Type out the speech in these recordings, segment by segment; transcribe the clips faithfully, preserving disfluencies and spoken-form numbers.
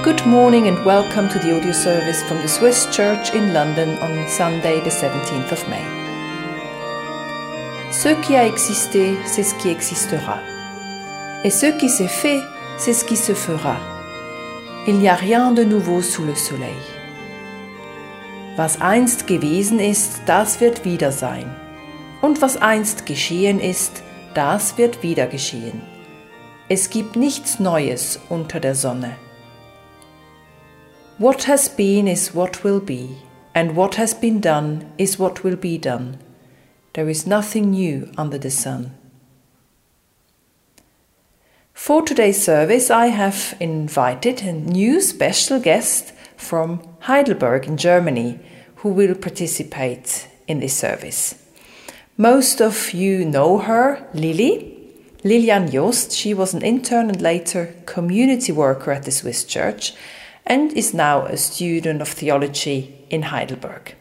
Good morning and welcome to the audio service from the Swiss Church in London on Sunday the seventeenth of May. Ce qui a existé, c'est ce qui existera. Et ce qui s'est fait, c'est ce qui se fera. Il n'y a rien de nouveau sous le soleil. Was einst gewesen ist, das wird wieder sein. Und was einst geschehen ist, das wird wieder geschehen. Es gibt nichts Neues unter der Sonne. What has been is what will be, and what has been done is what will be done. There is nothing new under the sun. For today's service, I have invited a new special guest from Heidelberg in Germany who will participate in this service. Most of you know her, Lili. Lilian Jost. She was an intern and later community worker at the Swiss Church and is now a student of theology in Heidelberg.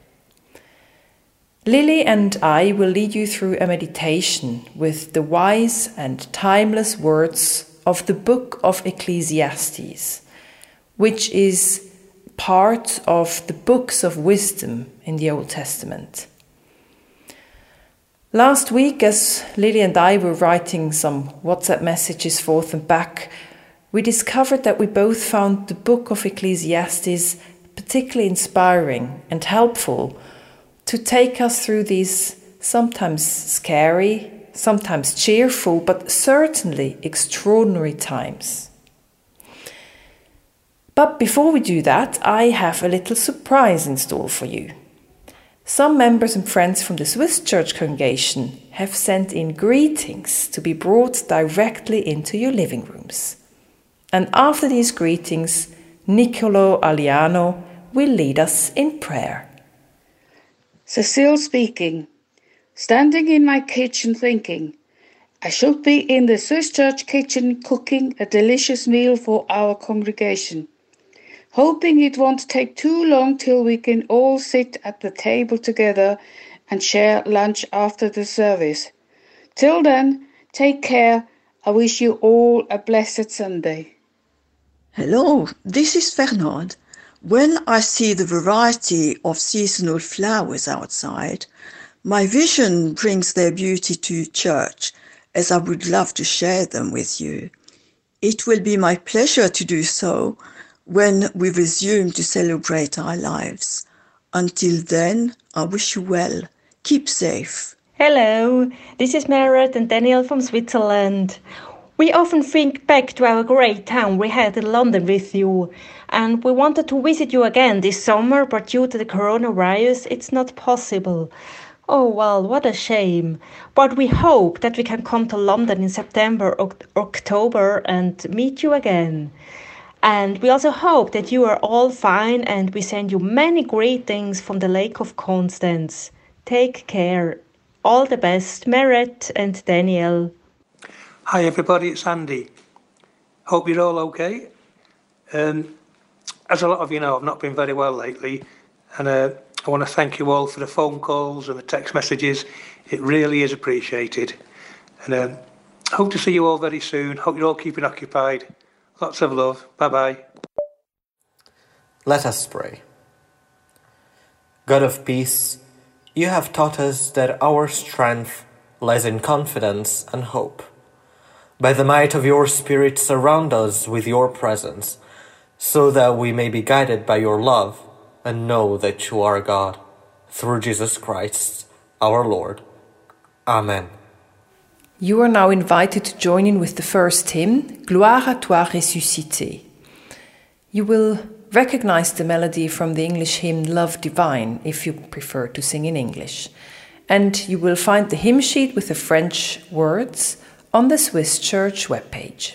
Lily and I will lead you through a meditation with the wise and timeless words of the book of Ecclesiastes, which is part of the books of wisdom in the Old Testament. Last week, as Lily and I were writing some WhatsApp messages forth and back, we discovered that we both found the book of Ecclesiastes particularly inspiring and helpful to take us through these sometimes scary, sometimes cheerful, but certainly extraordinary times. But before we do that, I have a little surprise in store for you. Some members and friends from the Swiss Church congregation have sent in greetings to be brought directly into your living rooms. And after these greetings, Niccolò Aliano will lead us in prayer. Cecile speaking. Standing in my kitchen thinking, I should be in the Swiss Church kitchen cooking a delicious meal for our congregation. Hoping it won't take too long till we can all sit at the table together and share lunch after the service. Till then, take care. I wish you all a blessed Sunday. Hello, this is Fernand. When I see the variety of seasonal flowers outside, my vision brings their beauty to church, as I would love to share them with you. It will be my pleasure to do so when we resume to celebrate our lives. Until then, I wish you well. Keep safe. Hello, this is Merit and Daniel from Switzerland. We often think back to our great time we had in London with you, and we wanted to visit you again this summer, but due to the coronavirus, it's not possible. Oh, well, what a shame. But we hope that we can come to London in September or October and meet you again. And we also hope that you are all fine, and we send you many greetings from the Lake of Constance. Take care. All the best, Merit and Daniel. Hi everybody, it's Andy. Hope you're all okay. Um, as a lot of you know, I've not been very well lately, and uh, I want to thank you all for the phone calls and the text messages. It really is appreciated. And um, hope to see you all very soon. Hope you're all keeping occupied. Lots of love. Bye-bye. Let us pray. God of peace, you have taught us that our strength lies in confidence and hope. By the might of your Spirit, surround us with your presence, so that we may be guided by your love and know that you are God, through Jesus Christ, our Lord. Amen. You are now invited to join in with the first hymn, Gloire à toi ressuscité. You will recognize the melody from the English hymn Love Divine, if you prefer to sing in English. And you will find the hymn sheet with the French words on the Swiss Church webpage.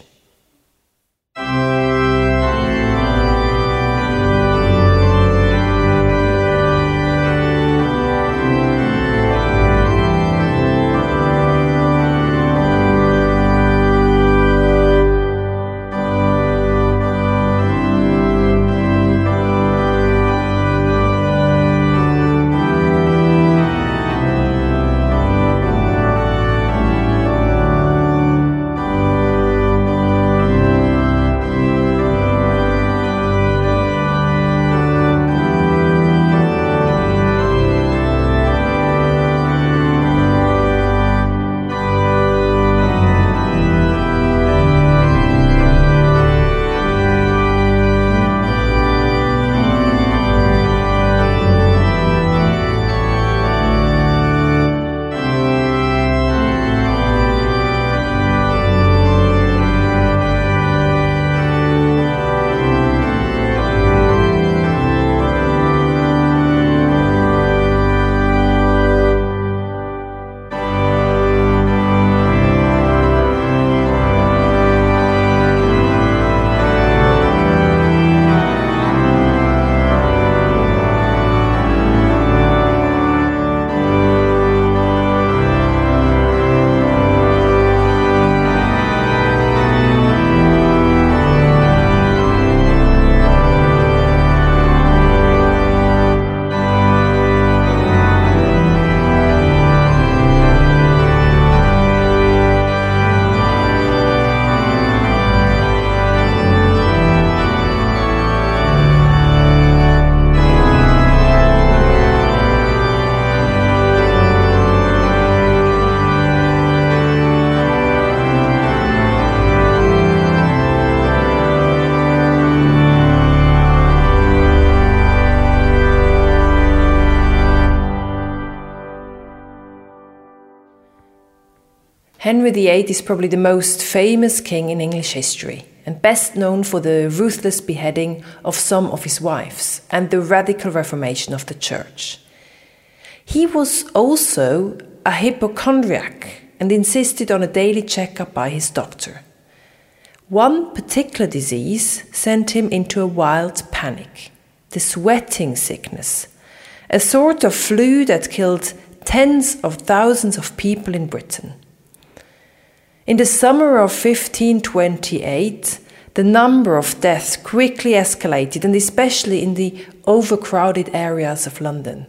Henry the Eighth is probably the most famous king in English history, and best known for the ruthless beheading of some of his wives and the radical reformation of the church. He was also a hypochondriac and insisted on a daily checkup by his doctor. One particular disease sent him into a wild panic, the sweating sickness, a sort of flu that killed tens of thousands of people in Britain. In the summer of fifteen twenty-eight, the number of deaths quickly escalated, and especially in the overcrowded areas of London.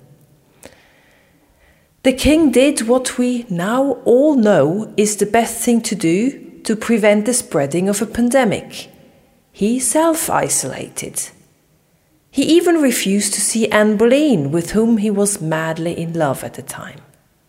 The king did what we now all know is the best thing to do to prevent the spreading of a pandemic. He self-isolated. He even refused to see Anne Boleyn, with whom he was madly in love at the time.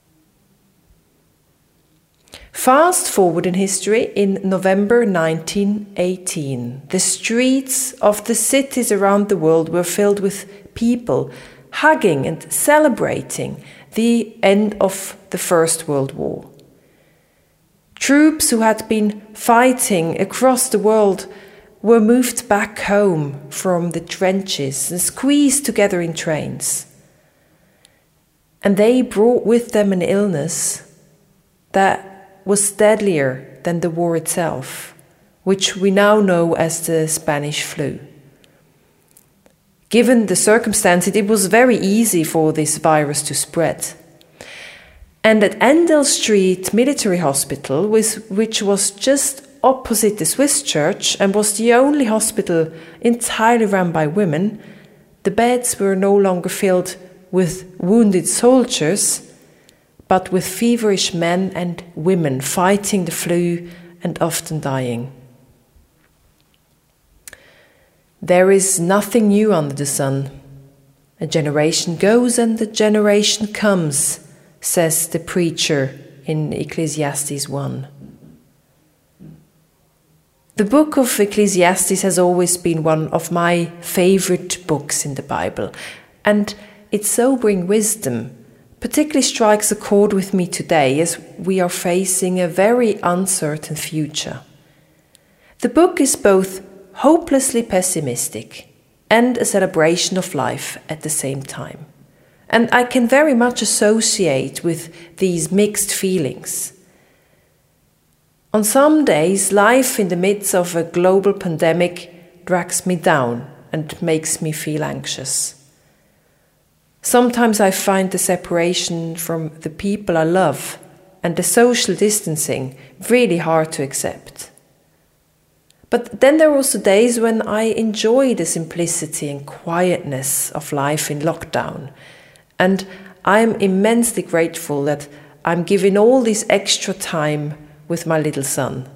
Fast forward in history, in November nineteen eighteen, the streets of the cities around the world were filled with people hugging and celebrating the end of the First World War. Troops who had been fighting across the world were moved back home from the trenches and squeezed together in trains. And they brought with them an illness that was deadlier than the war itself, which we now know as the Spanish flu. Given the circumstances, it was very easy for this virus to spread. And at Endell Street Military Hospital, which was just opposite the Swiss church and was the only hospital entirely run by women, the beds were no longer filled with wounded soldiers, but with feverish men and women fighting the flu and often dying. There is nothing new under the sun. A generation goes and a generation comes, says the preacher in Ecclesiastes one. The book of Ecclesiastes has always been one of my favorite books in the Bible, and its sobering wisdom particularly strikes a chord with me today as we are facing a very uncertain future. The book is both hopelessly pessimistic and a celebration of life at the same time. And I can very much associate with these mixed feelings. On some days, life in the midst of a global pandemic drags me down and makes me feel anxious. Sometimes I find the separation from the people I love and the social distancing really hard to accept. But then there are also days when I enjoy the simplicity and quietness of life in lockdown, and I am immensely grateful that I'm given all this extra time with my little son.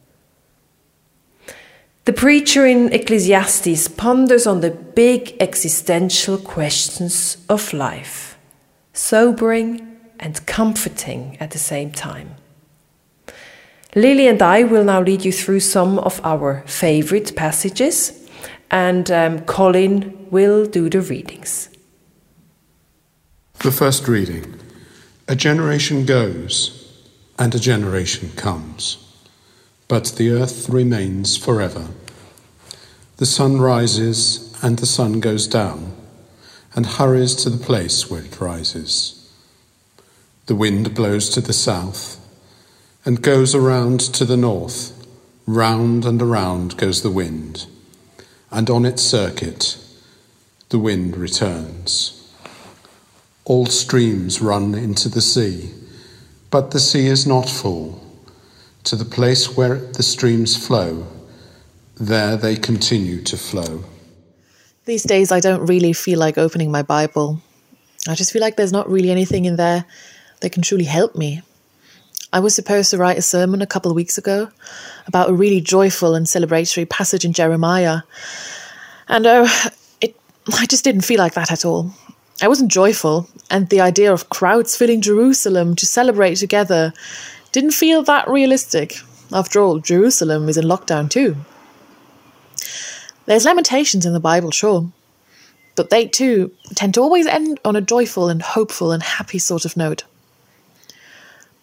The preacher in Ecclesiastes ponders on the big existential questions of life, sobering and comforting at the same time. Lily and I will now lead you through some of our favorite passages, and um, Colin will do the readings. The first reading. A generation goes, and a generation comes, but the earth remains forever. The sun rises and the sun goes down, and hurries to the place where it rises. The wind blows to the south, and goes around to the north. Round and around goes the wind, and on its circuit the wind returns. All streams run into the sea, but the sea is not full. To the place where the streams flow, there they continue to flow. These days I don't really feel like opening my Bible. I just feel like there's not really anything in there that can truly help me. I was supposed to write a sermon a couple of weeks ago about a really joyful and celebratory passage in Jeremiah. And uh, it, I just didn't feel like that at all. I wasn't joyful, and the idea of crowds filling Jerusalem to celebrate together didn't feel that realistic. After all, Jerusalem is in lockdown too. There's lamentations in the Bible, sure, but they too tend to always end on a joyful and hopeful and happy sort of note.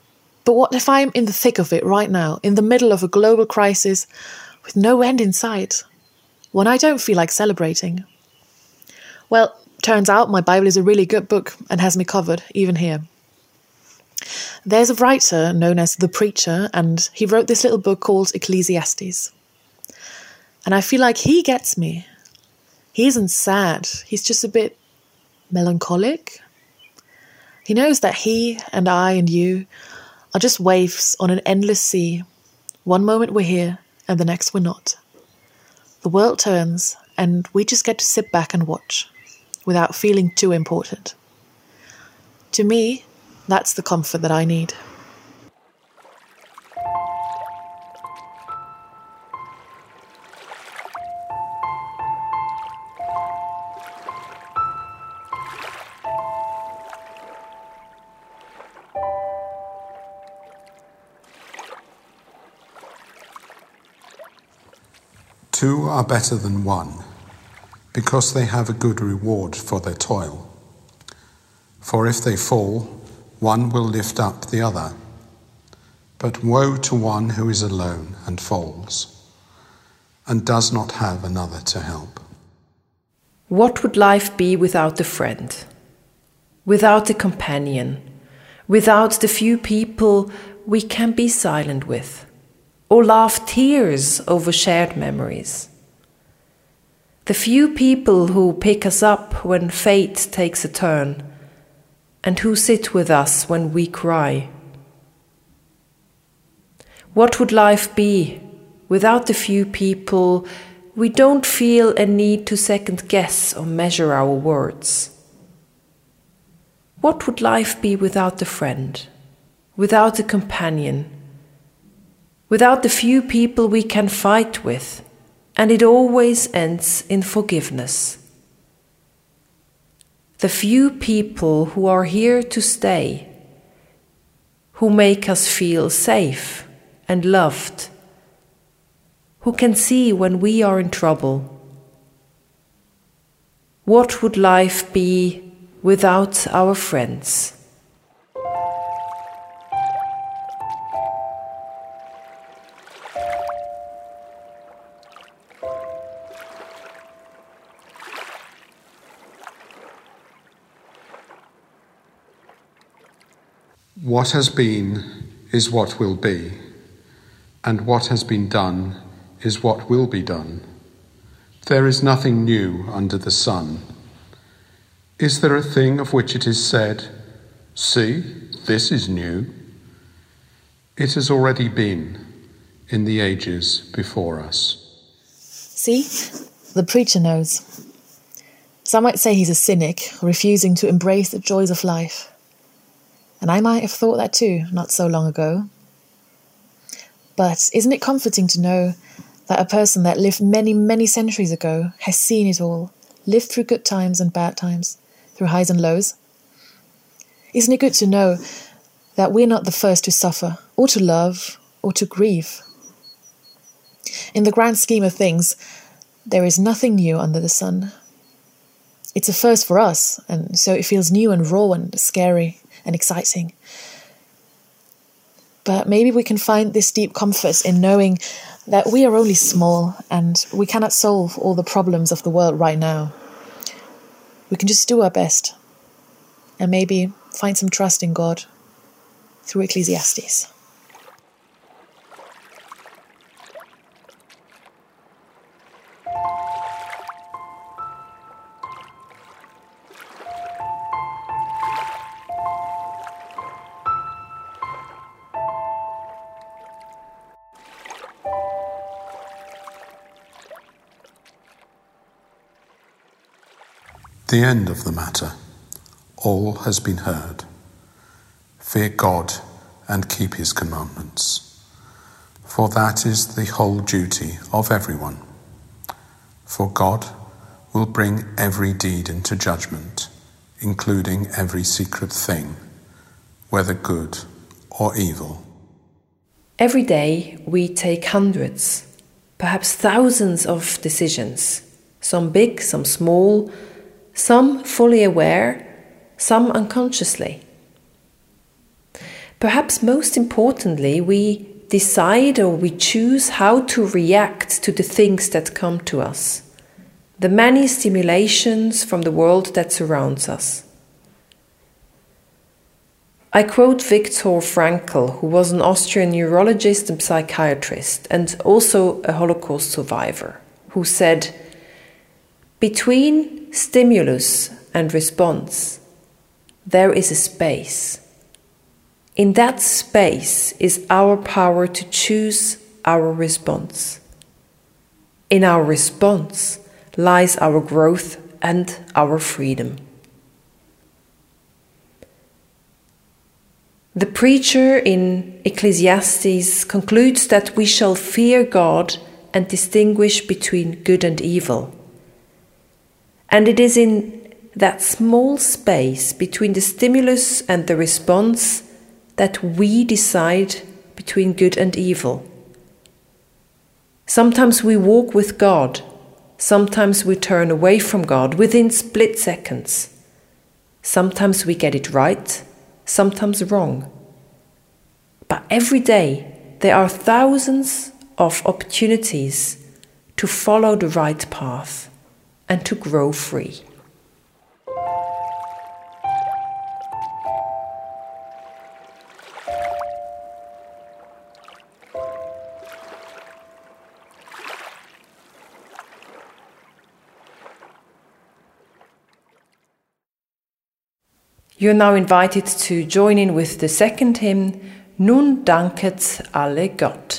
But what if I'm in the thick of it right now, in the middle of a global crisis with no end in sight, when I don't feel like celebrating? Well, turns out my Bible is a really good book and has me covered, even here. There's a writer known as The Preacher, and he wrote this little book called Ecclesiastes. And I feel like he gets me. He isn't sad, he's just a bit melancholic. He knows that he and I and you are just waves on an endless sea. One moment we're here and the next we're not. The world turns and we just get to sit back and watch without feeling too important. To me, that's the comfort that I need. Two are better than one, because they have a good reward for their toil. For if they fall, one will lift up the other. But woe to one who is alone and falls, and does not have another to help. What would life be without the friend? Without the companion? Without the few people we can be silent with? Or laugh tears over shared memories? The few people who pick us up when fate takes a turn, and who sit with us when we cry. What would life be without the few people we don't feel a need to second guess or measure our words? What would life be without the friend, without the companion, without the few people we can fight with, and it always ends in forgiveness? The few people who are here to stay, who make us feel safe and loved, who can see when we are in trouble. What would life be without our friends? What has been is what will be, and what has been done is what will be done. There is nothing new under the sun. Is there a thing of which it is said, "See, this is new"? It has already been in the ages before us. See, the preacher knows. Some might say he's a cynic, refusing to embrace the joys of life. And I might have thought that too, not so long ago. But isn't it comforting to know that a person that lived many, many centuries ago has seen it all, lived through good times and bad times, through highs and lows? Isn't it good to know that we're not the first to suffer, or to love, or to grieve? In the grand scheme of things, there is nothing new under the sun. It's a first for us, and so it feels new and raw and scary and exciting. But maybe we can find this deep comfort in knowing that we are only small and we cannot solve all the problems of the world right now. We can just do our best and maybe find some trust in God through Ecclesiastes. The end of the matter. All has been heard. Fear God and keep his commandments, for that is the whole duty of everyone. For God will bring every deed into judgment, including every secret thing, whether good or evil. Every day we take hundreds, perhaps thousands of decisions, some big, some small, some fully aware, some unconsciously. Perhaps most importantly, we decide or we choose how to react to the things that come to us, the many stimulations from the world that surrounds us. I quote Viktor Frankl, who was an Austrian neurologist and psychiatrist and also a Holocaust survivor, who said, "Between stimulus and response, there is a space. In that space is our power to choose our response. In our response lies our growth and our freedom." The preacher in Ecclesiastes concludes that we shall fear God and distinguish between good and evil. And it is in that small space between the stimulus and the response that we decide between good and evil. Sometimes we walk with God, sometimes we turn away from God within split seconds. Sometimes we get it right, sometimes wrong. But every day there are thousands of opportunities to follow the right path and to grow free. You're now invited to join in with the second hymn, Nun danket alle Gott.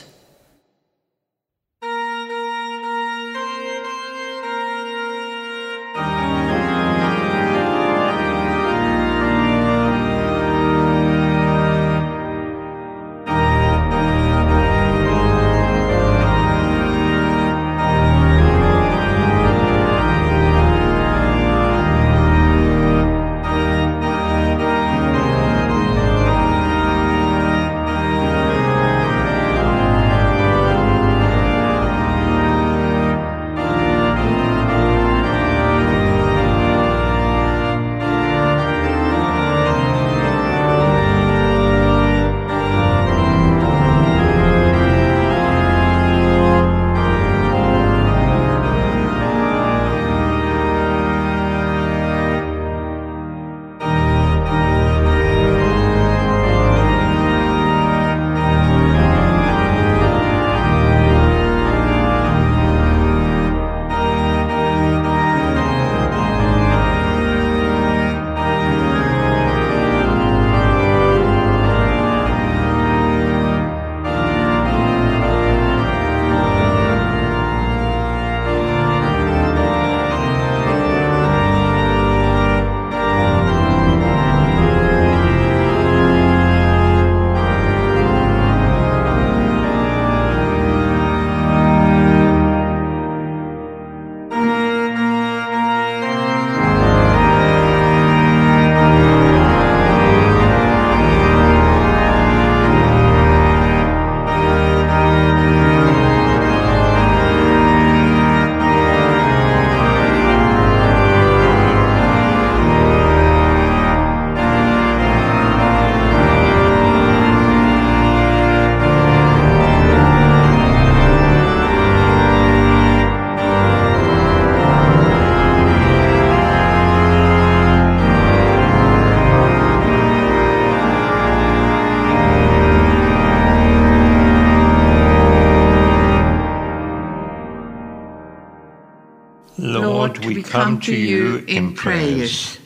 Lord, we come to you in prayers.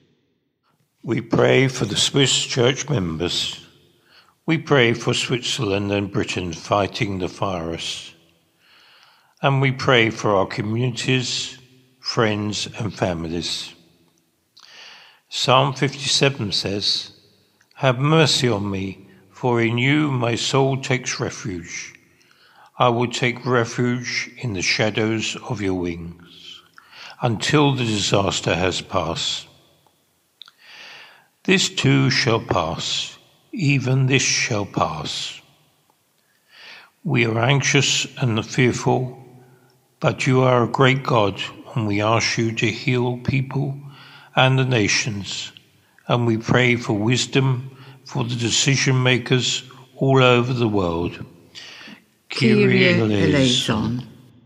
We pray for the Swiss church members. We pray for Switzerland and Britain fighting the virus. And we pray for our communities, friends and families. Psalm fifty-seven says, "Have mercy on me, for in you my soul takes refuge. I will take refuge in the shadows of your wings, until the disaster has passed. This too shall pass, even this shall pass. We are anxious and fearful, but you are a great God, and we ask you to heal people and the nations, and we pray for wisdom for the decision makers all over the world. Kyrie eleison.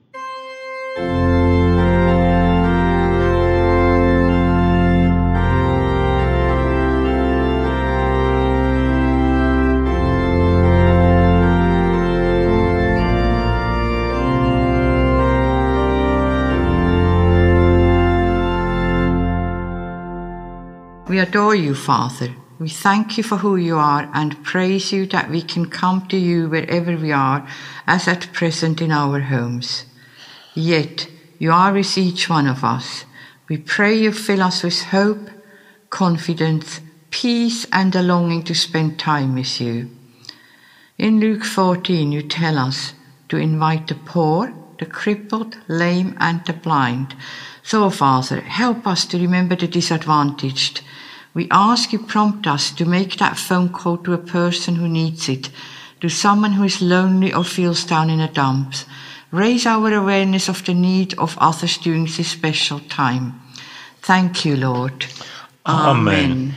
We adore you, Father. We thank you for who you are and praise you that we can come to you wherever we are, as at present in our homes. Yet you are with each one of us. We pray you fill us with hope, confidence, peace, and a longing to spend time with you. In Luke fourteen, you tell us to invite the poor, the crippled, lame, and the blind. So, Father, help us to remember the disadvantaged. We ask you prompt us to make that phone call to a person who needs it, to someone who is lonely or feels down in the dumps. Raise our awareness of the need of others during this special time. Thank you, Lord. Amen.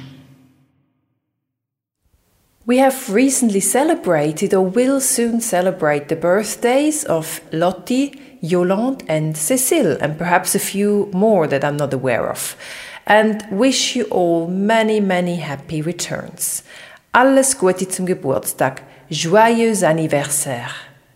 We have recently celebrated or will soon celebrate the birthdays of Lottie, Yolande and Cécile, and perhaps a few more that I'm not aware of. And wish you all many, many happy returns. Alles Gute zum Geburtstag. Joyeux anniversaire.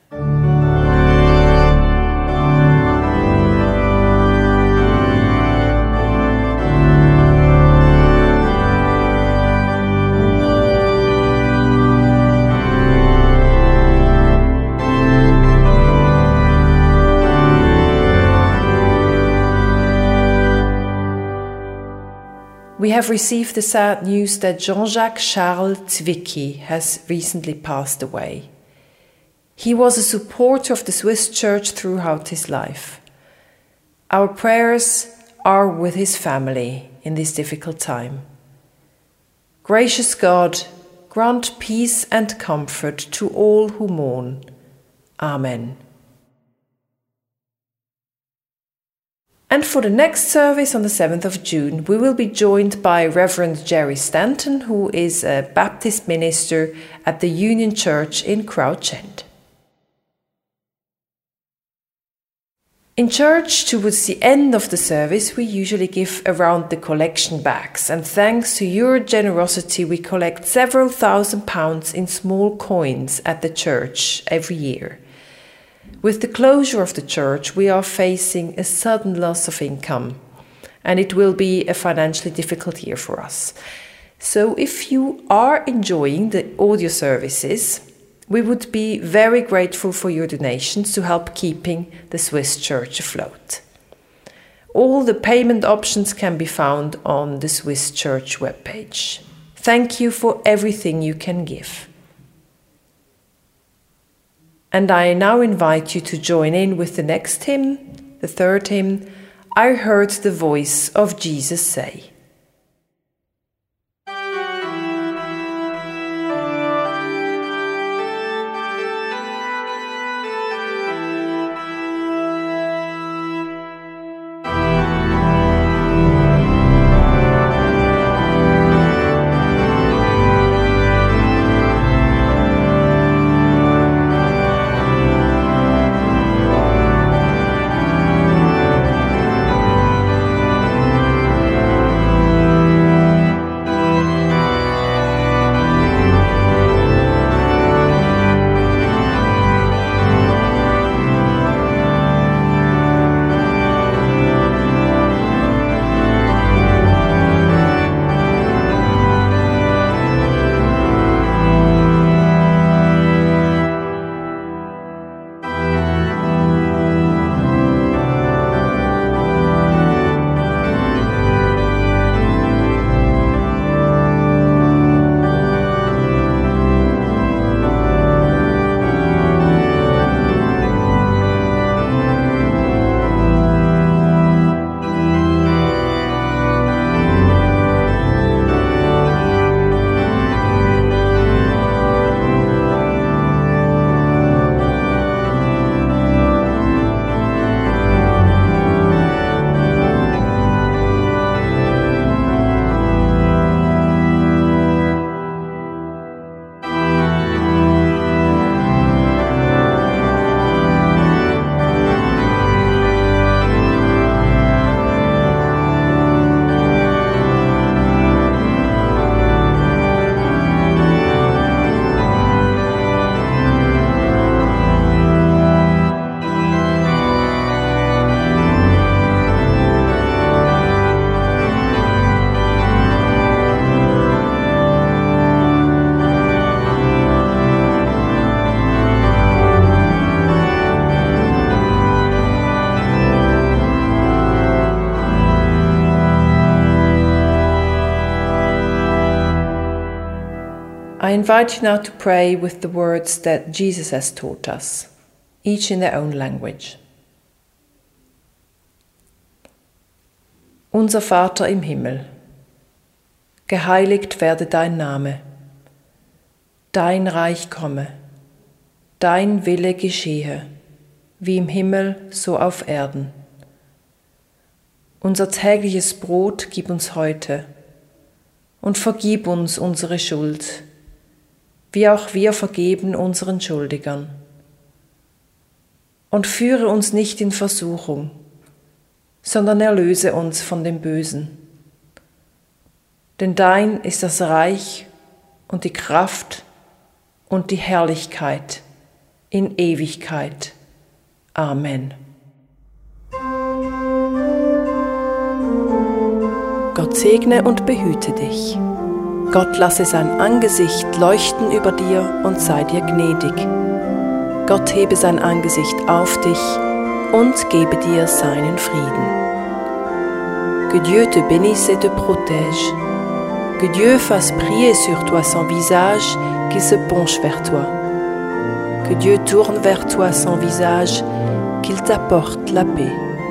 We have received the sad news that Jean-Jacques Charles Zwicky has recently passed away. He was a supporter of the Swiss Church throughout his life. Our prayers are with his family in this difficult time. Gracious God, grant peace and comfort to all who mourn. Amen. And for the next service on the seventh of June, we will be joined by Reverend Jerry Stanton, who is a Baptist minister at the Union Church in Crouch End. In church, towards the end of the service, we usually give around the collection bags, and thanks to your generosity, we collect several thousand pounds in small coins at the church every year. With the closure of the church, we are facing a sudden loss of income, and it will be a financially difficult year for us. So if you are enjoying the audio services, we would be very grateful for your donations to help keeping the Swiss Church afloat. All the payment options can be found on the Swiss Church webpage. Thank you for everything you can give. And I now invite you to join in with the next hymn, the third hymn, I Heard the Voice of Jesus Say. invite you now to pray with the words that Jesus has taught us, each in their own language. Unser Vater im Himmel, geheiligt werde dein Name, dein Reich komme, dein Wille geschehe, wie im Himmel, so auf Erden. Unser tägliches Brot gib uns heute und vergib uns unsere Schuld, wie auch wir vergeben unseren Schuldigern. Und führe uns nicht in Versuchung, sondern erlöse uns von dem Bösen. Denn dein ist das Reich und die Kraft und die Herrlichkeit in Ewigkeit. Amen. Gott segne und behüte dich. Gott lasse sein Angesicht leuchten über dir und sei dir gnädig. Gott hebe sein Angesicht auf dich und gebe dir seinen Frieden. Que Dieu te bénisse et te protège. Que Dieu fasse briller sur toi son visage, qu'il se penche vers toi. Que Dieu tourne vers toi son visage, qu'il t'apporte la paix.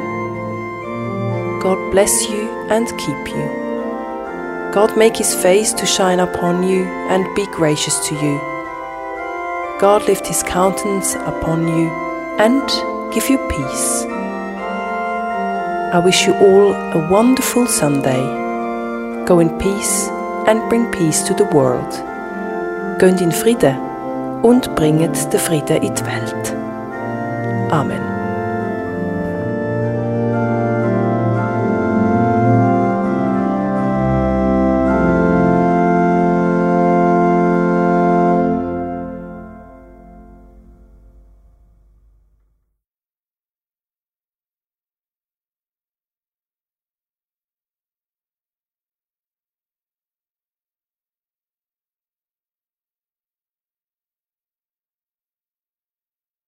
God bless you and keep you. God make his face to shine upon you and be gracious to you. God lift his countenance upon you and give you peace. I wish you all a wonderful Sunday. Go in peace and bring peace to the world. Geht in Frieden und bringet den Frieden in die Welt. Amen.